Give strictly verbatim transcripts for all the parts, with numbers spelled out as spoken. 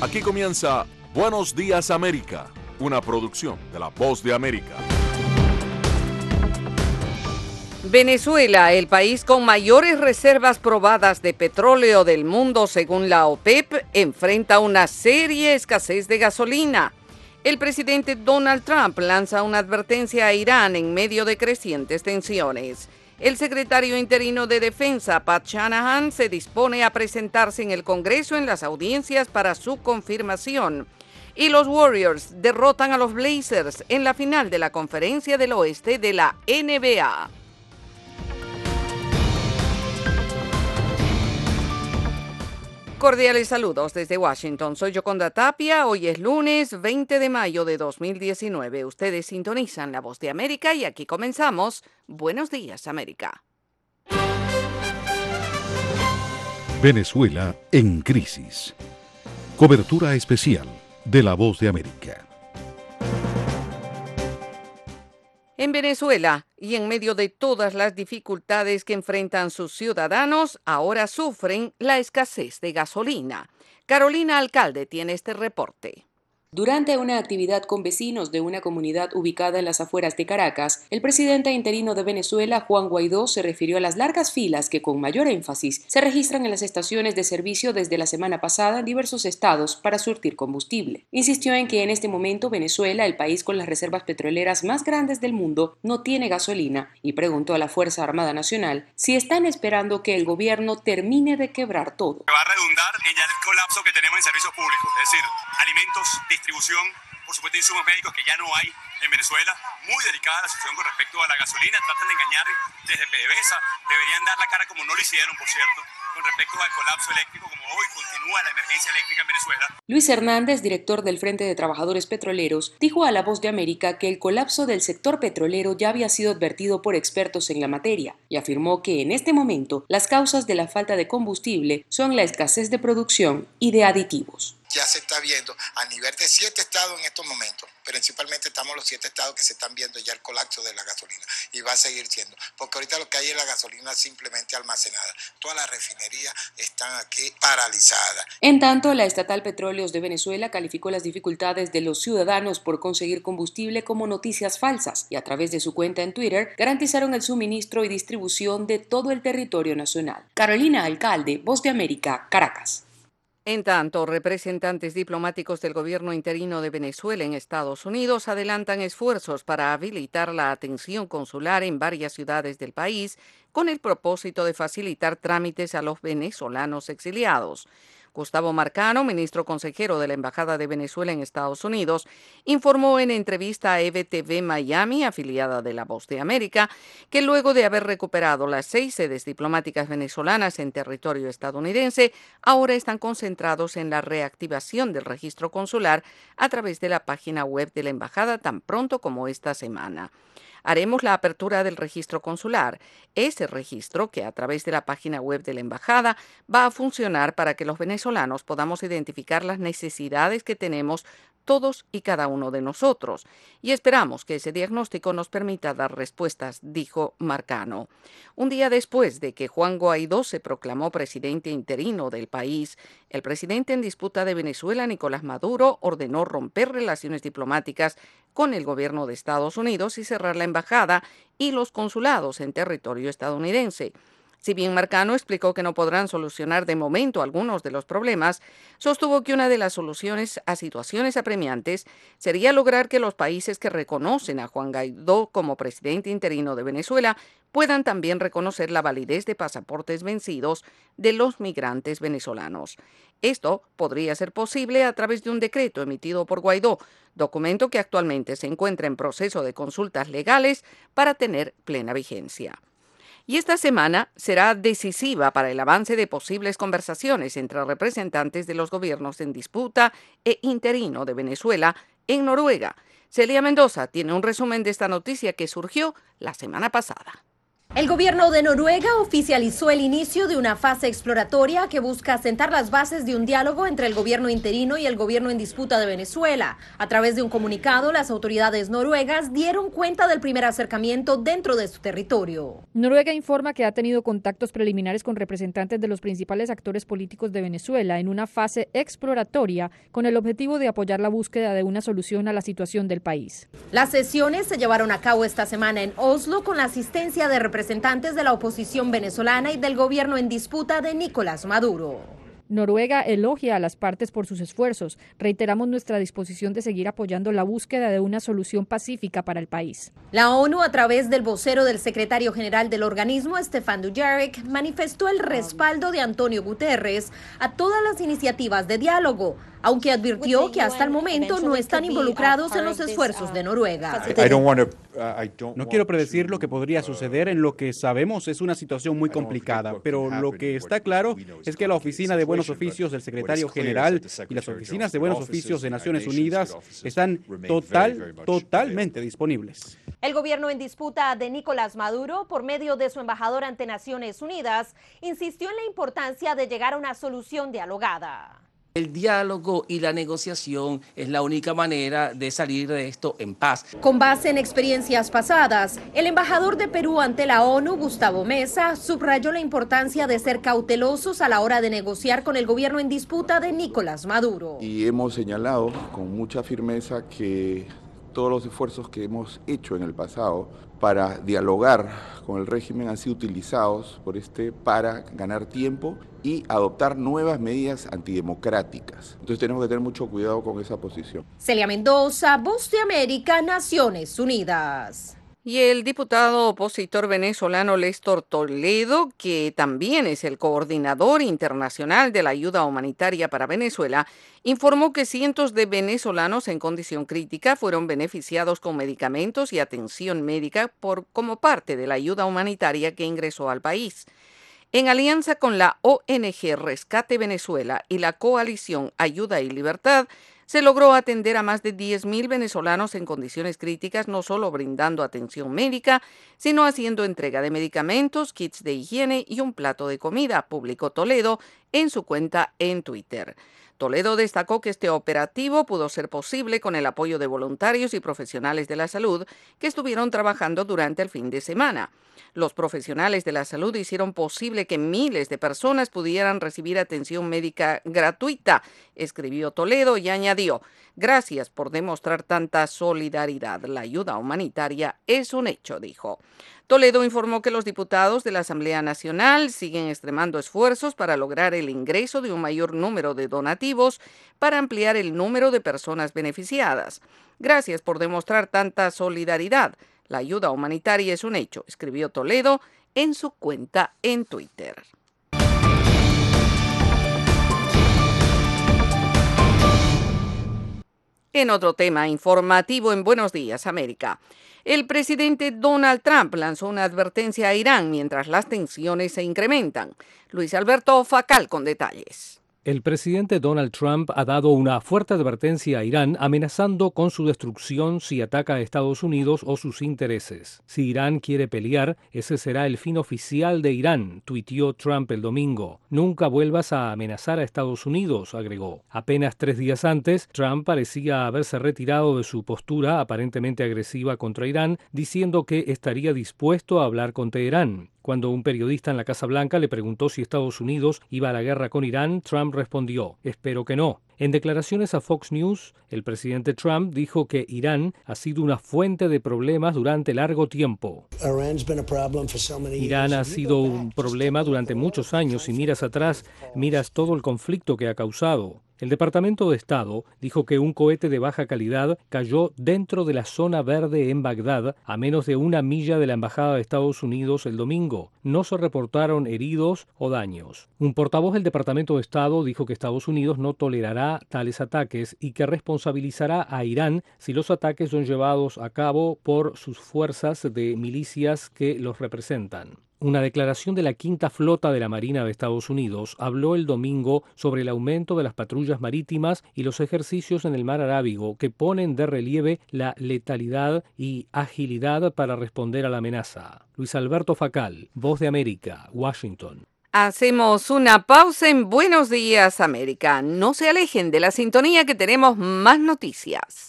Aquí comienza Buenos Días América, una producción de La Voz de América. Venezuela, el país con mayores reservas probadas de petróleo del mundo según la OPEP, enfrenta una seria escasez de gasolina. El presidente Donald Trump lanza una advertencia a Irán en medio de crecientes tensiones. El secretario interino de Defensa, Pat Shanahan, se dispone a presentarse en el Congreso en las audiencias para su confirmación. Y los Warriors derrotan a los Blazers en la final de la Conferencia del Oeste de la N B A. Cordiales saludos desde Washington. Soy Yoconda Tapia. Hoy es lunes veinte de mayo de dos mil diecinueve. Ustedes sintonizan La Voz de América y aquí comenzamos Buenos Días, América. Venezuela en crisis. Cobertura especial de La Voz de América. En Venezuela, y en medio de todas las dificultades que enfrentan sus ciudadanos, ahora sufren la escasez de gasolina. Carolina Alcalde tiene este reporte. Durante una actividad con vecinos de una comunidad ubicada en las afueras de Caracas, el presidente interino de Venezuela, Juan Guaidó, se refirió a las largas filas que con mayor énfasis se registran en las estaciones de servicio desde la semana pasada en diversos estados para surtir combustible. Insistió en que en este momento Venezuela, el país con las reservas petroleras más grandes del mundo, no tiene gasolina y preguntó a la Fuerza Armada Nacional si están esperando que el gobierno termine de quebrar todo. Va a redundar en ya el colapso que tenemos en servicios públicos, es decir, alimentos, distribución, por supuesto insumos médicos que ya no hay en Venezuela. Muy delicada la situación con respecto a la gasolina, tratan de engañar desde PDVSA, deberían dar la cara como no lo hicieron, por cierto, con respecto al colapso eléctrico, como hoy continúa la emergencia eléctrica en Venezuela. Luis Hernández, director del Frente de Trabajadores Petroleros, dijo a La Voz de América que el colapso del sector petrolero ya había sido advertido por expertos en la materia y afirmó que en este momento las causas de la falta de combustible son la escasez de producción y de aditivos. Ya se está viendo a nivel de siete estados en estos momentos, principalmente estamos los siete estados que se están viendo ya el colapso de la gasolina y va a seguir siendo, porque ahorita lo que hay es la gasolina simplemente almacenada, todas las refinerías están aquí paralizadas. En tanto, la estatal Petróleos de Venezuela calificó las dificultades de los ciudadanos por conseguir combustible como noticias falsas y a través de su cuenta en Twitter garantizaron el suministro y distribución de todo el territorio nacional. Carolina Alcalde, Voz de América, Caracas. En tanto, representantes diplomáticos del gobierno interino de Venezuela en Estados Unidos adelantan esfuerzos para habilitar la atención consular en varias ciudades del país con el propósito de facilitar trámites a los venezolanos exiliados. Gustavo Marcano, ministro consejero de la Embajada de Venezuela en Estados Unidos, informó en entrevista a E V T V Miami, afiliada de La Voz de América, que luego de haber recuperado las seis sedes diplomáticas venezolanas en territorio estadounidense, ahora están concentrados en la reactivación del registro consular a través de la página web de la Embajada tan pronto como esta semana. Haremos la apertura del registro consular. Ese registro, que a través de la página web de la Embajada va a funcionar para que los venezolanos podamos identificar las necesidades que tenemos todos y cada uno de nosotros. Y esperamos que ese diagnóstico nos permita dar respuestas, dijo Marcano. Un día después de que Juan Guaidó se proclamó presidente interino del país, el presidente en disputa de Venezuela, Nicolás Maduro, ordenó romper relaciones diplomáticas con el gobierno de Estados Unidos y cerrar la embajada y los consulados en territorio estadounidense. Si bien Marcano explicó que no podrán solucionar de momento algunos de los problemas, sostuvo que una de las soluciones a situaciones apremiantes sería lograr que los países que reconocen a Juan Guaidó como presidente interino de Venezuela puedan también reconocer la validez de pasaportes vencidos de los migrantes venezolanos. Esto podría ser posible a través de un decreto emitido por Guaidó, documento que actualmente se encuentra en proceso de consultas legales para tener plena vigencia. Y esta semana será decisiva para el avance de posibles conversaciones entre representantes de los gobiernos en disputa e interino de Venezuela en Noruega. Celia Mendoza tiene un resumen de esta noticia que surgió la semana pasada. El gobierno de Noruega oficializó el inicio de una fase exploratoria que busca sentar las bases de un diálogo entre el gobierno interino y el gobierno en disputa de Venezuela. A través de un comunicado, las autoridades noruegas dieron cuenta del primer acercamiento dentro de su territorio. Noruega informa que ha tenido contactos preliminares con representantes de los principales actores políticos de Venezuela en una fase exploratoria con el objetivo de apoyar la búsqueda de una solución a la situación del país. Las sesiones se llevaron a cabo esta semana en Oslo con la asistencia de representantes representantes de la oposición venezolana y del gobierno en disputa de Nicolás Maduro. Noruega elogia a las partes por sus esfuerzos. Reiteramos nuestra disposición de seguir apoyando la búsqueda de una solución pacífica para el país. La ONU, a través del vocero del secretario general del organismo, Stefan Dujarric, manifestó el respaldo de Antonio Guterres a todas las iniciativas de diálogo, aunque advirtió que hasta el momento no están involucrados en los esfuerzos de Noruega. No quiero predecir lo que podría suceder. En lo que sabemos es una situación muy complicada, pero lo que está claro es que la Oficina de Buenos Oficios del Secretario General y las Oficinas de Buenos Oficios de Naciones Unidas están total, totalmente disponibles. El gobierno en disputa de Nicolás Maduro, por medio de su embajador ante Naciones Unidas, insistió en la importancia de llegar a una solución dialogada. El diálogo y la negociación es la única manera de salir de esto en paz. Con base en experiencias pasadas, el embajador de Perú ante la ONU, Gustavo Meza, subrayó la importancia de ser cautelosos a la hora de negociar con el gobierno en disputa de Nicolás Maduro. Y hemos señalado con mucha firmeza que todos los esfuerzos que hemos hecho en el pasado para dialogar con el régimen han sido utilizados por este para ganar tiempo y adoptar nuevas medidas antidemocráticas. Entonces tenemos que tener mucho cuidado con esa posición. Celia Mendoza, Voz de América, Naciones Unidas. Y el diputado opositor venezolano Léstor Toledo, que también es el coordinador internacional de la ayuda humanitaria para Venezuela, informó que cientos de venezolanos en condición crítica fueron beneficiados con medicamentos y atención médica por, como parte de la ayuda humanitaria que ingresó al país. En alianza con la O N G Rescate Venezuela y la coalición Ayuda y Libertad, se logró atender a más de diez mil venezolanos en condiciones críticas, no solo brindando atención médica, sino haciendo entrega de medicamentos, kits de higiene y un plato de comida, publicó Toledo en su cuenta en Twitter. Toledo destacó que este operativo pudo ser posible con el apoyo de voluntarios y profesionales de la salud que estuvieron trabajando durante el fin de semana. Los profesionales de la salud hicieron posible que miles de personas pudieran recibir atención médica gratuita, escribió Toledo y añadió: gracias por demostrar tanta solidaridad. La ayuda humanitaria es un hecho, dijo. Toledo informó que los diputados de la Asamblea Nacional siguen extremando esfuerzos para lograr el ingreso de un mayor número de donativos para ampliar el número de personas beneficiadas. Gracias por demostrar tanta solidaridad. La ayuda humanitaria es un hecho, escribió Toledo en su cuenta en Twitter. En otro tema informativo en Buenos Días, América, el presidente Donald Trump lanzó una advertencia a Irán mientras las tensiones se incrementan. Luis Alberto Facal con detalles. El presidente Donald Trump ha dado una fuerte advertencia a Irán, amenazando con su destrucción si ataca a Estados Unidos o sus intereses. Si Irán quiere pelear, ese será el fin oficial de Irán, tuiteó Trump el domingo. Nunca vuelvas a amenazar a Estados Unidos, agregó. Apenas tres días antes, Trump parecía haberse retirado de su postura aparentemente agresiva contra Irán, diciendo que estaría dispuesto a hablar con Teherán. Cuando un periodista en la Casa Blanca le preguntó si Estados Unidos iba a la guerra con Irán, Trump respondió: espero que no. En declaraciones a Fox News, el presidente Trump dijo que Irán ha sido una fuente de problemas durante largo tiempo. Irán ha sido un problema durante muchos años. Si miras atrás, miras todo el conflicto que ha causado. El Departamento de Estado dijo que un cohete de baja calidad cayó dentro de la zona verde en Bagdad, a menos de una milla de la Embajada de Estados Unidos el domingo. No se reportaron heridos o daños. Un portavoz del Departamento de Estado dijo que Estados Unidos no tolerará tales ataques y que responsabilizará a Irán si los ataques son llevados a cabo por sus fuerzas de milicias que los representan. Una declaración de la Quinta Flota de la Marina de Estados Unidos habló el domingo sobre el aumento de las patrullas marítimas y los ejercicios en el mar Arábigo que ponen de relieve la letalidad y agilidad para responder a la amenaza. Luis Alberto Facal, Voz de América, Washington. Hacemos una pausa en Buenos Días, América. No se alejen de la sintonía que tenemos más noticias.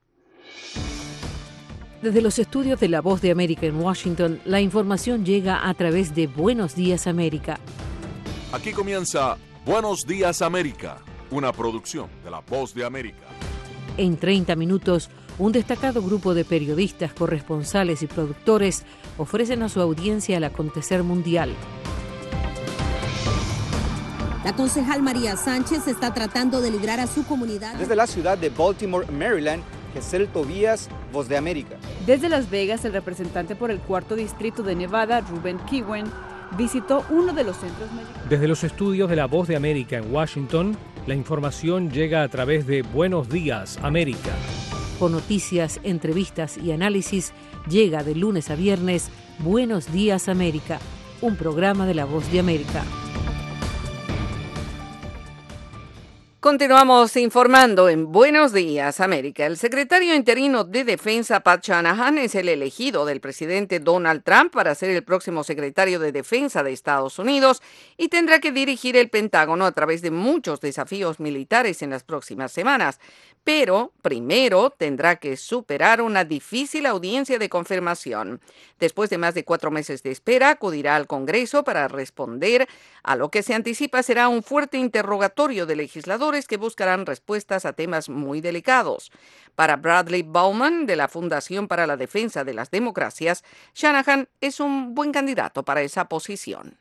Desde los estudios de La Voz de América en Washington, la información llega a través de Buenos Días América. Aquí comienza Buenos Días, América, una producción de La Voz de América. En treinta minutos, un destacado grupo de periodistas, corresponsales y productores ofrecen a su audiencia el acontecer mundial. La concejal María Sánchez está tratando de librar a su comunidad. Desde la ciudad de Baltimore, Maryland, Gesell Tobías, Voz de América. Desde Las Vegas, el representante por el cuarto distrito de Nevada, Ruben Kiwen, visitó uno de los centros médicos. Desde los estudios de La Voz de América en Washington, la información llega a través de Buenos Días, América. Con noticias, entrevistas y análisis, llega de lunes a viernes Buenos Días, América, un programa de La Voz de América. Continuamos informando en Buenos Días, América. El secretario interino de Defensa, Pat Shanahan, es el elegido del presidente Donald Trump para ser el próximo secretario de Defensa de Estados Unidos y tendrá que dirigir el Pentágono a través de muchos desafíos militares en las próximas semanas. Pero primero tendrá que superar una difícil audiencia de confirmación. Después de más de cuatro meses de espera, acudirá al Congreso para responder a lo que se anticipa será un fuerte interrogatorio de legisladores que buscarán respuestas a temas muy delicados. Para Bradley Bowman, de la Fundación para la Defensa de las Democracias, Shanahan es un buen candidato para esa posición.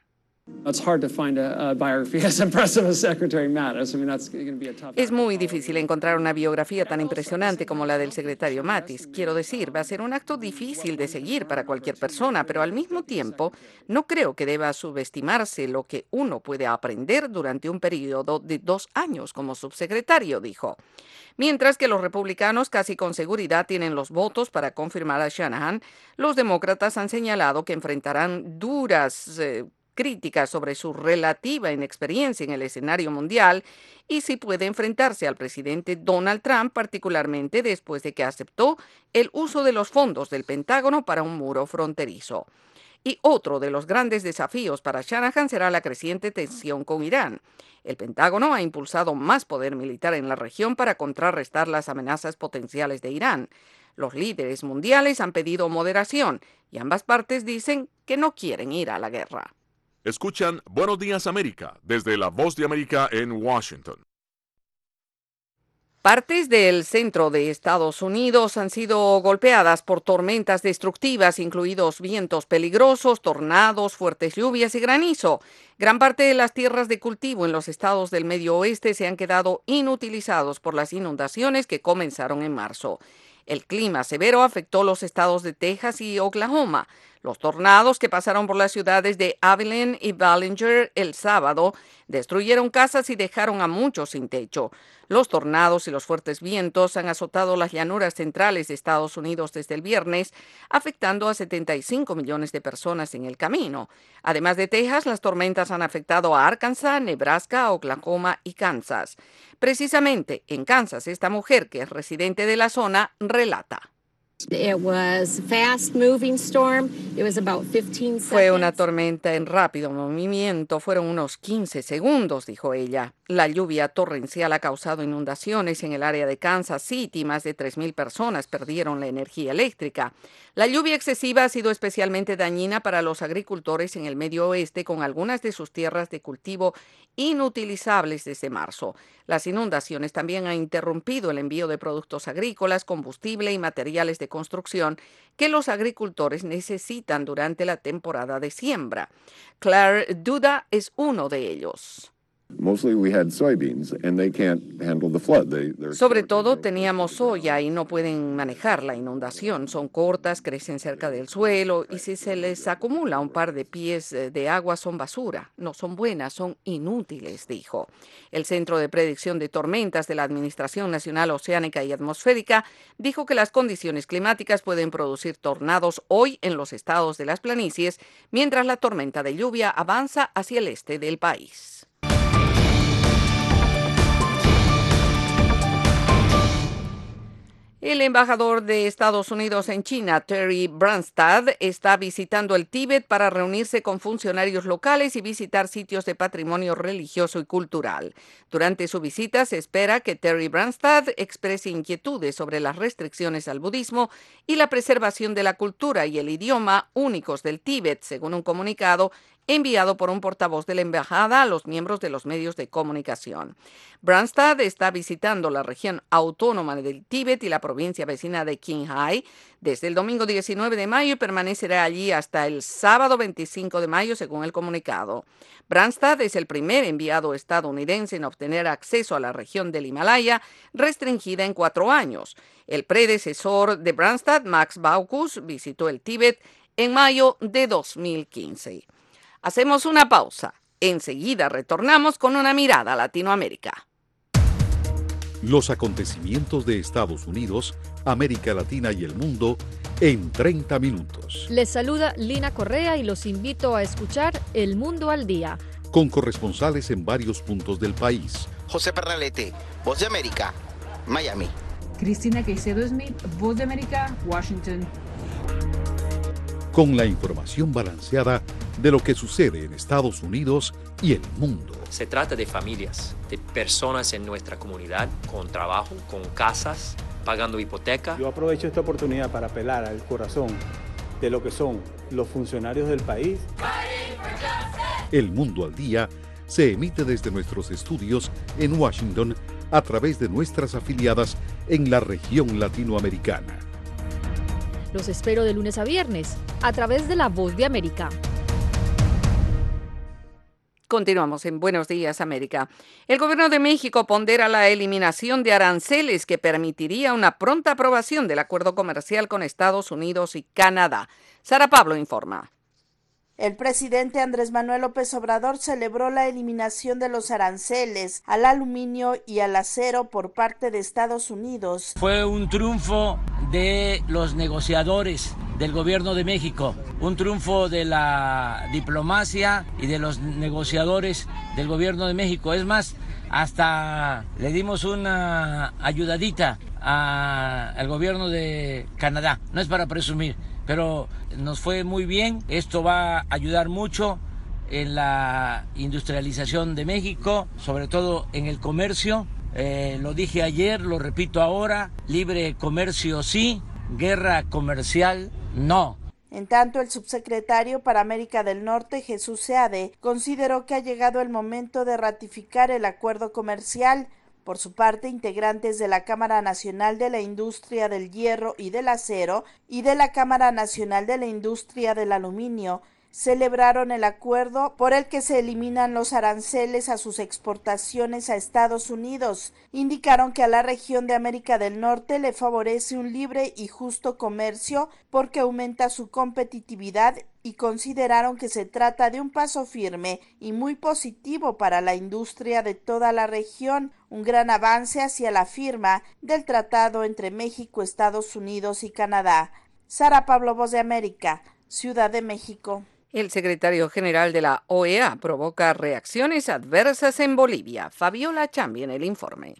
Es muy difícil encontrar una biografía tan impresionante como la del secretario Mattis. Quiero decir, va a ser un acto difícil de seguir para cualquier persona, pero al mismo tiempo no creo que deba subestimarse lo que uno puede aprender durante un periodo de dos años como subsecretario, dijo. Mientras que los republicanos casi con seguridad tienen los votos para confirmar a Shanahan, los demócratas han señalado que enfrentarán duras eh, críticas sobre su relativa inexperiencia en el escenario mundial y si puede enfrentarse al presidente Donald Trump, particularmente después de que aceptó el uso de los fondos del Pentágono para un muro fronterizo. Y otro de los grandes desafíos para Shanahan será la creciente tensión con Irán. El Pentágono ha impulsado más poder militar en la región para contrarrestar las amenazas potenciales de Irán. Los líderes mundiales han pedido moderación y ambas partes dicen que no quieren ir a la guerra. Escuchan Buenos Días, América, desde La Voz de América en Washington. Partes del centro de Estados Unidos han sido golpeadas por tormentas destructivas, incluidos vientos peligrosos, tornados, fuertes lluvias y granizo. Gran parte de las tierras de cultivo en los estados del medio oeste se han quedado inutilizados por las inundaciones que comenzaron en marzo. El clima severo afectó los estados de Texas y Oklahoma. Los tornados que pasaron por las ciudades de Abilene y Ballinger el sábado destruyeron casas y dejaron a muchos sin techo. Los tornados y los fuertes vientos han azotado las llanuras centrales de Estados Unidos desde el viernes, afectando a setenta y cinco millones de personas en el camino. Además de Texas, las tormentas han afectado a Arkansas, Nebraska, Oklahoma y Kansas. Precisamente en Kansas, esta mujer, que es residente de la zona, relata. Fue una tormenta en rápido movimiento, fueron unos quince segundos, dijo ella. La lluvia torrencial ha causado inundaciones en el área de Kansas City. Más de tres mil personas perdieron la energía eléctrica. La lluvia excesiva ha sido especialmente dañina para los agricultores en el medio oeste, con algunas de sus tierras de cultivo inutilizables desde marzo. Las inundaciones también han interrumpido el envío de productos agrícolas, combustible y materiales de construcción que los agricultores necesitan durante la temporada de siembra. Claire Duda es uno de ellos. Sobre todo teníamos soya y no pueden manejar la inundación. Son cortas, crecen cerca del suelo y si se les acumula un par de pies de agua son basura. No son buenas, son inútiles, dijo. El Centro de Predicción de Tormentas de la Administración Nacional Oceánica y Atmosférica dijo que las condiciones climáticas pueden producir tornados hoy en los estados de las planicies, mientras la tormenta de lluvia avanza hacia el este del país. El embajador de Estados Unidos en China, Terry Branstad, está visitando el Tíbet para reunirse con funcionarios locales y visitar sitios de patrimonio religioso y cultural. Durante su visita se espera que Terry Branstad exprese inquietudes sobre las restricciones al budismo y la preservación de la cultura y el idioma únicos del Tíbet, según un comunicado enviado por un portavoz de la embajada a los miembros de los medios de comunicación. Branstad está visitando la región autónoma del Tíbet y la provincia vecina de Qinghai desde el domingo diecinueve de mayo y permanecerá allí hasta el sábado veinticinco de mayo, según el comunicado. Branstad es el primer enviado estadounidense en obtener acceso a la región del Himalaya, restringida en cuatro años. El predecesor de Branstad, Max Baucus, visitó el Tíbet en mayo de dos mil quince. Hacemos una pausa. Enseguida retornamos con una mirada a Latinoamérica. Los acontecimientos de Estados Unidos, América Latina y el mundo en treinta minutos. Les saluda Lina Correa y los invito a escuchar El Mundo al Día. Con corresponsales en varios puntos del país. José Pernalete, Voz de América, Miami. Cristina Caicedo Smith, Voz de América, Washington. Con la información balanceada de lo que sucede en Estados Unidos y el mundo. Se trata de familias, de personas en nuestra comunidad, con trabajo, con casas, pagando hipoteca. Yo aprovecho esta oportunidad para apelar al corazón de lo que son los funcionarios del país. El Mundo al Día se emite desde nuestros estudios en Washington a través de nuestras afiliadas en la región latinoamericana. Los espero de lunes a viernes a través de La Voz de América. Continuamos en Buenos Días, América. El gobierno de México pondera la eliminación de aranceles que permitiría una pronta aprobación del acuerdo comercial con Estados Unidos y Canadá. Sara Pablo informa. El presidente Andrés Manuel López Obrador celebró la eliminación de los aranceles al aluminio y al acero por parte de Estados Unidos. Fue un triunfo de los negociadores del gobierno de México, un triunfo de la diplomacia y de los negociadores del gobierno de México. Es más, hasta le dimos una ayudadita a, al gobierno de Canadá. No es para presumir, pero nos fue muy bien. Esto va a ayudar mucho en la industrialización de México, sobre todo en el comercio. Eh, lo dije ayer, lo repito ahora, libre comercio sí, guerra comercial no. En tanto, el subsecretario para América del Norte, Jesús Seade, consideró que ha llegado el momento de ratificar el acuerdo comercial. Por su parte, integrantes de la Cámara Nacional de la Industria del Hierro y del Acero y de la Cámara Nacional de la Industria del Aluminio celebraron el acuerdo por el que se eliminan los aranceles a sus exportaciones a Estados Unidos. Indicaron que a la región de América del Norte le favorece un libre y justo comercio porque aumenta su competitividad y consideraron que se trata de un paso firme y muy positivo para la industria de toda la región, un gran avance hacia la firma del tratado entre México, Estados Unidos y Canadá. Sara Pablo, Voz de América, Ciudad de México. El secretario general de la O E A provoca reacciones adversas en Bolivia. Fabiola Chambi en el informe.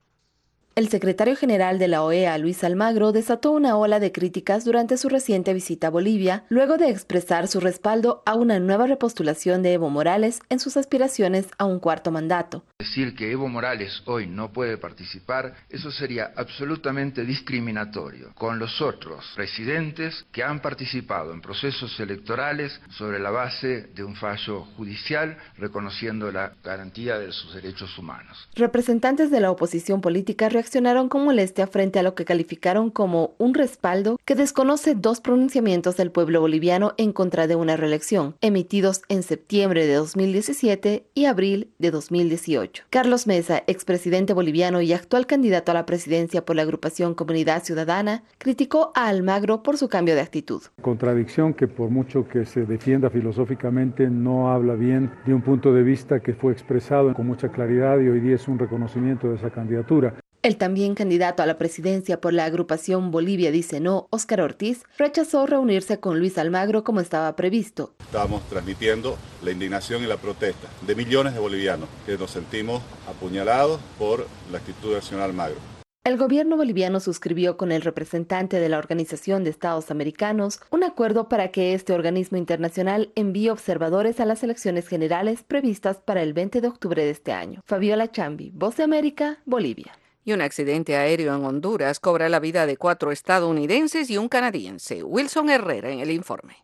El secretario general de la O E A, Luis Almagro, desató una ola de críticas durante su reciente visita a Bolivia, luego de expresar su respaldo a una nueva repostulación de Evo Morales en sus aspiraciones a un cuarto mandato. Decir que Evo Morales hoy no puede participar, eso sería absolutamente discriminatorio con los otros presidentes que han participado en procesos electorales sobre la base de un fallo judicial reconociendo la garantía de sus derechos humanos. Representantes de la oposición política reaccionaron reaccionaron con molestia frente a lo que calificaron como un respaldo que desconoce dos pronunciamientos del pueblo boliviano en contra de una reelección, emitidos en septiembre de dos mil diecisiete y abril de dos mil dieciocho. Carlos Mesa, expresidente boliviano y actual candidato a la presidencia por la agrupación Comunidad Ciudadana, criticó a Almagro por su cambio de actitud. Contradicción que por mucho que se defienda filosóficamente no habla bien de un punto de vista que fue expresado con mucha claridad y hoy día es un reconocimiento de esa candidatura. El también candidato a la presidencia por la agrupación Bolivia Dice No, Óscar Ortiz, rechazó reunirse con Luis Almagro como estaba previsto. Estamos transmitiendo la indignación y la protesta de millones de bolivianos que nos sentimos apuñalados por la actitud del señor Almagro. El gobierno boliviano suscribió con el representante de la Organización de Estados Americanos un acuerdo para que este organismo internacional envíe observadores a las elecciones generales previstas para el veinte de octubre de este año. Fabiola Chambi, Voz de América, Bolivia. Y un accidente aéreo en Honduras cobra la vida de cuatro estadounidenses y un canadiense. Wilson Herrera en el informe.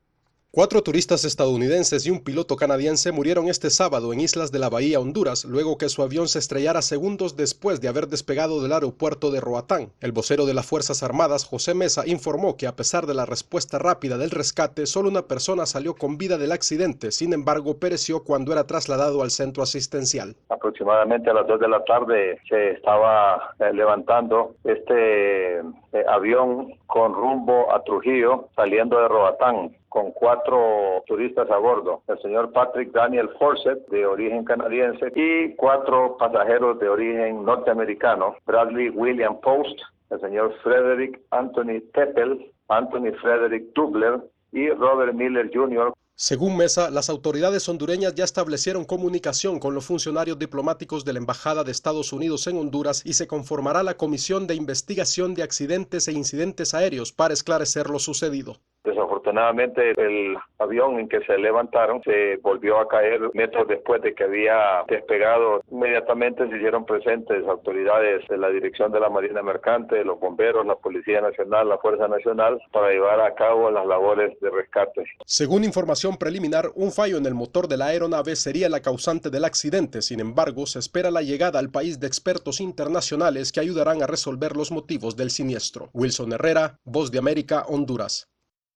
Cuatro turistas estadounidenses y un piloto canadiense murieron este sábado en Islas de la Bahía, Honduras, luego que su avión se estrellara segundos después de haber despegado del aeropuerto de Roatán. El vocero de las Fuerzas Armadas, José Mesa, informó que a pesar de la respuesta rápida del rescate, solo una persona salió con vida del accidente, sin embargo, pereció cuando era trasladado al centro asistencial. Aproximadamente a las dos de la tarde se estaba eh, levantando este eh, avión con rumbo a Trujillo, saliendo de Roatán, con cuatro turistas a bordo, el señor Patrick Daniel Forsett, de origen canadiense, y cuatro pasajeros de origen norteamericano, Bradley William Post, el señor Frederick Anthony Teppel, Anthony Frederick Dubler y Robert Miller junior Según Mesa, las autoridades hondureñas ya establecieron comunicación con los funcionarios diplomáticos de la Embajada de Estados Unidos en Honduras y se conformará la Comisión de Investigación de Accidentes e Incidentes Aéreos para esclarecer lo sucedido. Desafortunadamente, el avión en que se levantaron se volvió a caer metros después de que había despegado. Inmediatamente se hicieron presentes autoridades de la Dirección de la Marina Mercante, los bomberos, la Policía Nacional, la Fuerza Nacional, para llevar a cabo las labores de rescate. Según información preliminar, un fallo en el motor de la aeronave sería la causante del accidente. Sin embargo, se espera la llegada al país de expertos internacionales que ayudarán a resolver los motivos del siniestro. Wilson Herrera, Voz de América, Honduras.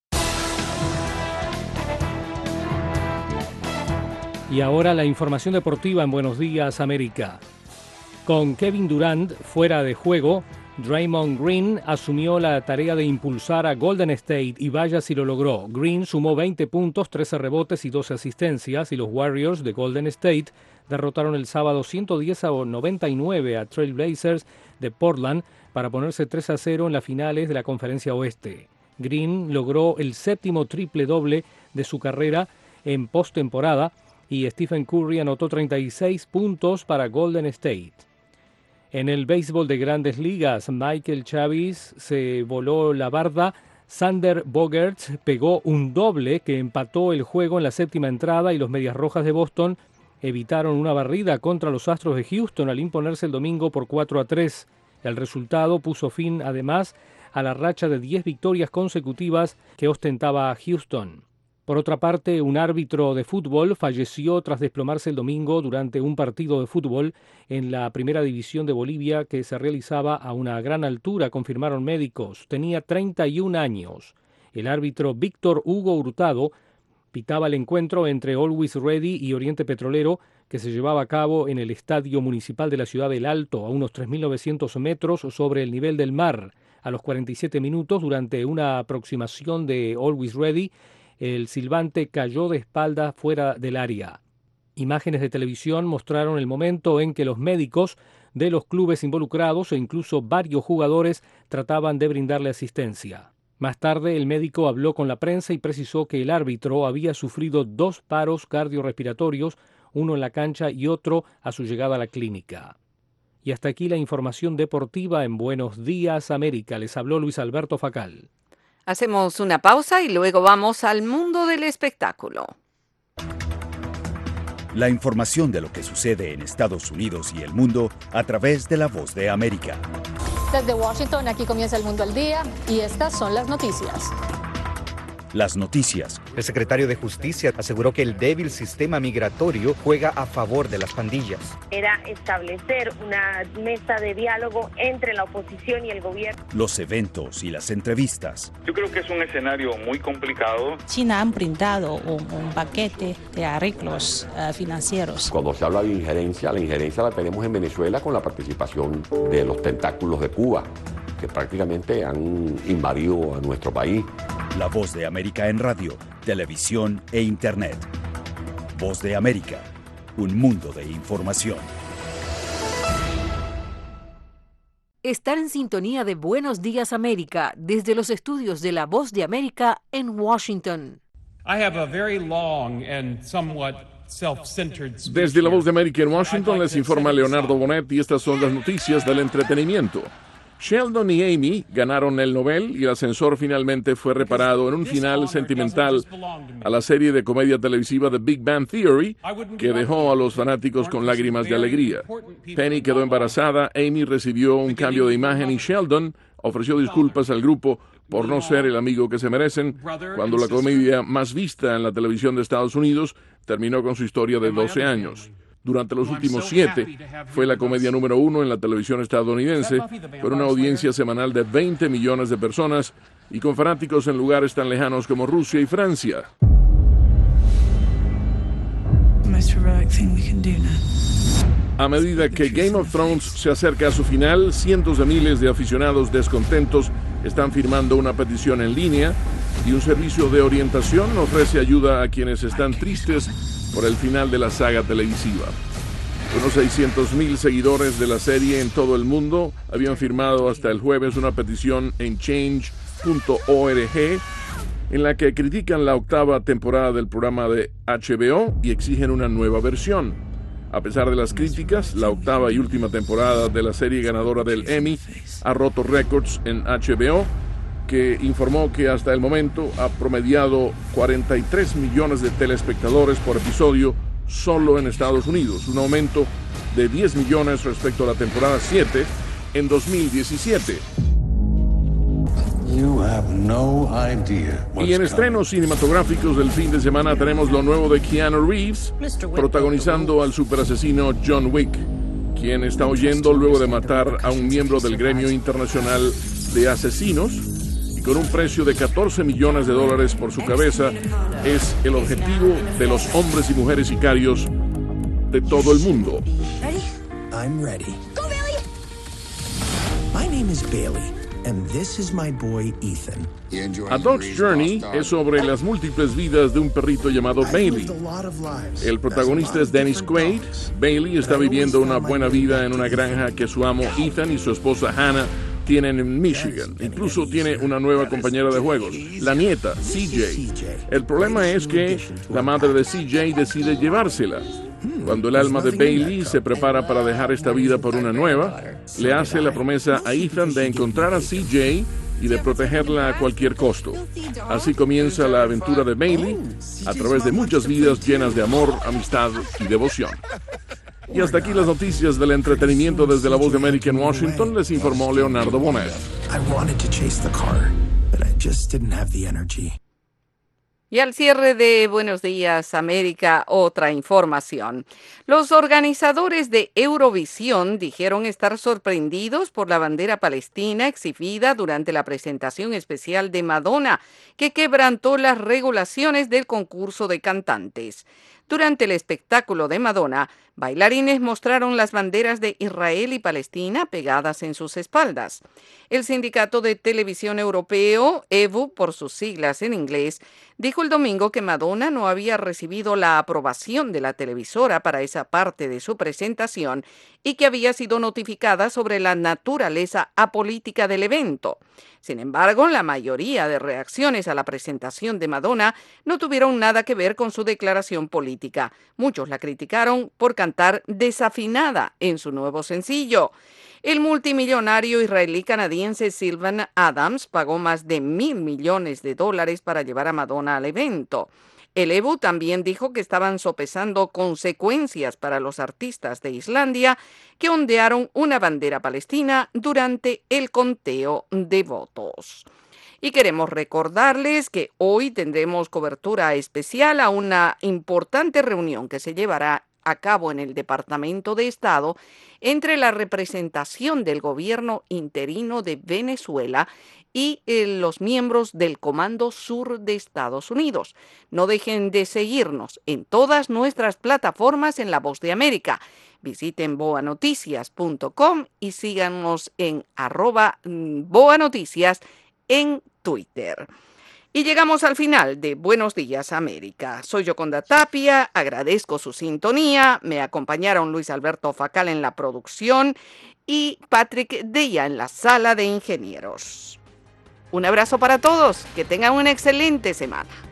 Y ahora la información deportiva en Buenos Días, América. Con Kevin Durant fuera de juego, Draymond Green asumió la tarea de impulsar a Golden State y vaya si lo logró. Green sumó veinte puntos, trece rebotes y doce asistencias y los Warriors de Golden State derrotaron el sábado ciento diez a noventa y nueve a Trail Blazers de Portland para ponerse tres a cero en las finales de la Conferencia Oeste. Green logró el séptimo triple doble de su carrera en postemporada y Stephen Curry anotó treinta y seis puntos para Golden State. En el béisbol de Grandes Ligas, Michael Chavis se voló la barda. Sander Bogaerts pegó un doble que empató el juego en la séptima entrada y los Medias Rojas de Boston evitaron una barrida contra los Astros de Houston al imponerse el domingo por cuatro a tres. El resultado puso fin, además, a la racha de diez victorias consecutivas que ostentaba Houston. Por otra parte, un árbitro de fútbol falleció tras desplomarse el domingo durante un partido de fútbol en la primera división de Bolivia que se realizaba a una gran altura, confirmaron médicos. Tenía treinta y un años. El árbitro Víctor Hugo Hurtado pitaba el encuentro entre Always Ready y Oriente Petrolero que se llevaba a cabo en el Estadio Municipal de la Ciudad del Alto, a unos tres mil novecientos metros sobre el nivel del mar. A los cuarenta y siete minutos, durante una aproximación de Always Ready, el silbante cayó de espalda fuera del área. Imágenes de televisión mostraron el momento en que los médicos de los clubes involucrados e incluso varios jugadores trataban de brindarle asistencia. Más tarde, el médico habló con la prensa y precisó que el árbitro había sufrido dos paros cardiorrespiratorios, uno en la cancha y otro a su llegada a la clínica. Y hasta aquí la información deportiva en Buenos Días, América. Les habló Luis Alberto Facal. Hacemos una pausa y luego vamos al mundo del espectáculo. La información de lo que sucede en Estados Unidos y el mundo a través de La Voz de América. Desde Washington, aquí comienza El Mundo al Día y estas son las noticias. las noticias. El secretario de Justicia aseguró que el débil sistema migratorio juega a favor de las pandillas. Era establecer una mesa de diálogo entre la oposición y el gobierno. Los eventos y las entrevistas. Yo creo que es un escenario muy complicado. China han brindado un, un paquete de arreglos uh, financieros. Cuando se habla de injerencia, la injerencia la tenemos en Venezuela con la participación de los tentáculos de Cuba, que prácticamente han invadido a nuestro país. La Voz de América en radio, televisión e internet. Voz de América, un mundo de información. Estar en sintonía de Buenos Días América desde los estudios de La Voz de América en Washington. I have a very long and somewhat Desde La Voz de América en Washington les informa Leonardo Bonet y estas son las noticias del entretenimiento. Sheldon y Amy ganaron el Nobel y el ascensor finalmente fue reparado en un final sentimental a la serie de comedia televisiva The Big Bang Theory, que dejó a los fanáticos con lágrimas de alegría. Penny quedó embarazada, Amy recibió un cambio de imagen y Sheldon ofreció disculpas al grupo por no ser el amigo que se merecen, cuando la comedia más vista en la televisión de Estados Unidos terminó con su historia de doce años. Durante los últimos siete, fue la comedia número uno en la televisión estadounidense, con una audiencia semanal de veinte millones de personas y con fanáticos en lugares tan lejanos como Rusia y Francia. A medida que Game of Thrones se acerca a su final, cientos de miles de aficionados descontentos están firmando una petición en línea y un servicio de orientación ofrece ayuda a quienes están tristes por el final de la saga televisiva. Unos seiscientos mil seguidores de la serie en todo el mundo habían firmado hasta el jueves una petición en change punto org en la que critican la octava temporada del programa de H B O y exigen una nueva versión. A pesar de las críticas, la octava y última temporada de la serie ganadora del Emmy ha roto récords en H B O, que informó que hasta el momento ha promediado cuarenta y tres millones de telespectadores por episodio solo en Estados Unidos, un aumento de diez millones respecto a la temporada siete en dos mil diecisiete. You have no idea y en estrenos cinematográficos del fin de semana tenemos lo nuevo de Keanu Reeves, protagonizando al superasesino John Wick, quien está huyendo luego de matar a un miembro del gremio internacional de asesinos y con un precio de catorce millones de dólares por su cabeza, es el objetivo de los hombres y mujeres sicarios de todo el mundo. Ready? I'm ready. Go, Bailey! My name is Bailey. And this is my boy Ethan. A Dog's Journey es sobre las múltiples vidas de un perrito llamado Bailey. El protagonista es Dennis Quaid. Bailey está viviendo una buena vida en una granja que su amo Ethan y su esposa Hannah tienen en Michigan. Incluso tiene una nueva compañera de juegos, la nieta, C J. El problema es que la madre de C J decide llevársela. Cuando el alma de Bailey se prepara para dejar esta vida por una nueva, le hace la promesa a Ethan de encontrar a C J y de protegerla a cualquier costo. Así comienza la aventura de Bailey a través de muchas vidas llenas de amor, amistad y devoción. Y hasta aquí las noticias del entretenimiento desde La Voz de América en Washington, les informó Leonardo Bonet. Y al cierre de Buenos Días América, otra información. Los organizadores de Eurovisión dijeron estar sorprendidos por la bandera palestina exhibida durante la presentación especial de Madonna, que quebrantó las regulaciones del concurso de cantantes. Durante el espectáculo de Madonna, bailarines mostraron las banderas de Israel y Palestina pegadas en sus espaldas. El sindicato de televisión europeo, E V U por sus siglas en inglés, dijo el domingo que Madonna no había recibido la aprobación de la televisora para esa parte de su presentación y que había sido notificada sobre la naturaleza apolítica del evento. Sin embargo, la mayoría de reacciones a la presentación de Madonna no tuvieron nada que ver con su declaración política. Muchos la criticaron por cantar desafinada en su nuevo sencillo. El multimillonario israelí canadiense Sylvan Adams pagó más de mil millones de dólares para llevar a Madonna al evento. El E V U también dijo que estaban sopesando consecuencias para los artistas de Islandia que ondearon una bandera palestina durante el conteo de votos. Y queremos recordarles que hoy tendremos cobertura especial a una importante reunión que se llevará a cabo en el Departamento de Estado entre la representación del gobierno interino de Venezuela y eh, los miembros del Comando Sur de Estados Unidos. No dejen de seguirnos en todas nuestras plataformas en La Voz de América. Visiten boa noticias punto com y síganos en arroba boanoticias en Twitter. Y llegamos al final de Buenos Días América. Soy Yoconda Tapia, agradezco su sintonía, me acompañaron Luis Alberto Facal en la producción y Patrick Deya en la sala de ingenieros. Un abrazo para todos, que tengan una excelente semana.